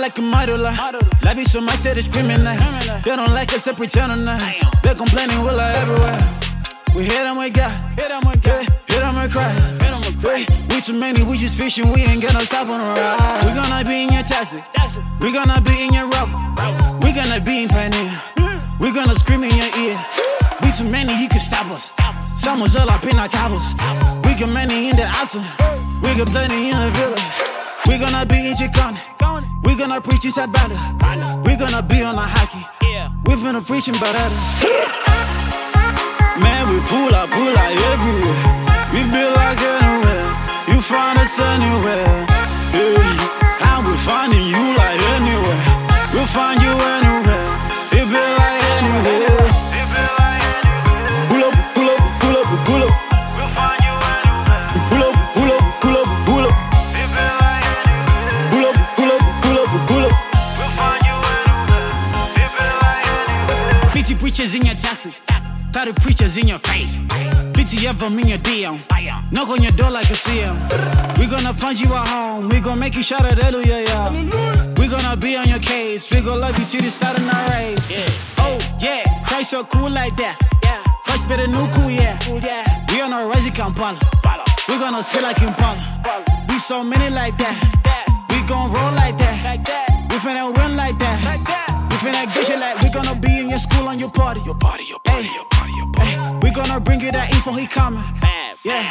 like a model. Love you so much that it's criminal. They don't like us, they pretend or not. They're complaining, we're like everywhere. We hit them with God, hit them with cry. We too many, we just fishing, we ain't gonna stop on the ride. We gonna be in your taxi, we gonna be in your rope, we gonna be in Pioneer, we gonna scream in your ear. We too many, you can stop us. Someone's all up in our cobbles. We got many in the altar, we got plenty in the villa. We gonna be in Chicana, we gonna preach inside Banda. We gonna be on a hockey, we finna preaching about others. Man, we pull up everywhere. We build like anywhere. You find us anywhere. Yeah. And we finding you like anywhere. We'll find you anywhere. It be like anywhere. Pull up, pull up, pull up, pull up. We'll find you anywhere. Pull up, pull up, pull up, pull up. It be like anywhere. Pull up, pull up, pull up, pull up. We'll find you anywhere. It be like anywhere. 50 preachers in your taxi. 30 preachers in your face. 50 of them in your DM. Knock on your door like a CM. We gonna find you at home. We gonna make you shout hallelujah, yeah. We gonna be on your case. We gonna love you till the start of our race. Oh yeah, Christ so cool like that. Christ better new cool, yeah. We on a rise in Kampala. We gonna spit like Impala. We so many like that. We gon' roll like that. We finna win like that. We finna get you like we gonna be in your school on your party. Your party, your party, your party, your party. We gonna bring you that info, he coming. Yeah.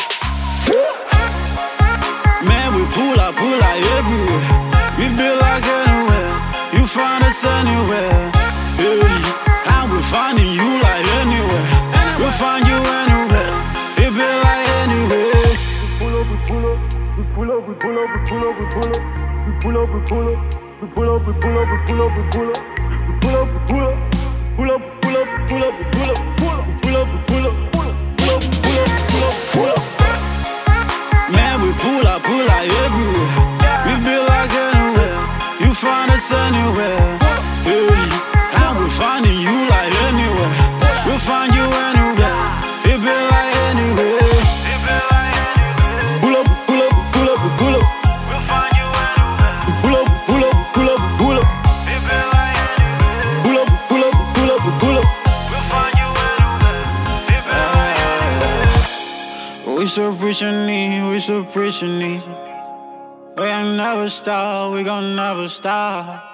Man, we pull up everywhere. We build like anywhere. You find us anywhere. Yeah. And we finding you like anywhere. We'll find you anywhere. It be like anywhere. We pull up, we pull up, we pull up, we pull up, we pull up, we pull up, we pull up, we pull up, we pull up, we pull up, we pull up, we pull up, we pull up, pull up, pull up, pull up, pull up, pull up, pull up, pull up, pull up, pull up, pull up, pull up. Man, we pull up everywhere. We build like anywhere. You find us anywhere. Yeah. And we finding you like anywhere. We'll find you anywhere. It be like anywhere. Pull up, pull up, pull up, pull up. We'll find you anywhere. Pull up, pull up, pull up, pull up. It be like anywhere. Pull up, pull up, pull up, pull up. We'll find you anywhere. It be like anywhere. We so preaching need, we so preaching need. We ain't never stop, we gon' never stop.